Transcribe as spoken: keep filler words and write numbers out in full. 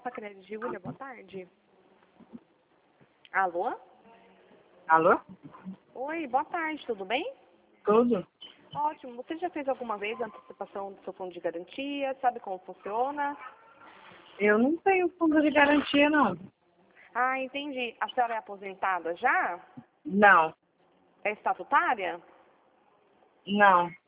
Alfa Crédito Júlia, boa tarde. Alô? Alô? Oi, boa tarde, tudo bem? Tudo? Ótimo. Você já fez alguma vez a antecipação do seu fundo de garantia? Sabe como funciona? Eu não tenho fundo de garantia, não. Ah, entendi. A senhora é aposentada já? Não, É estatutária? não.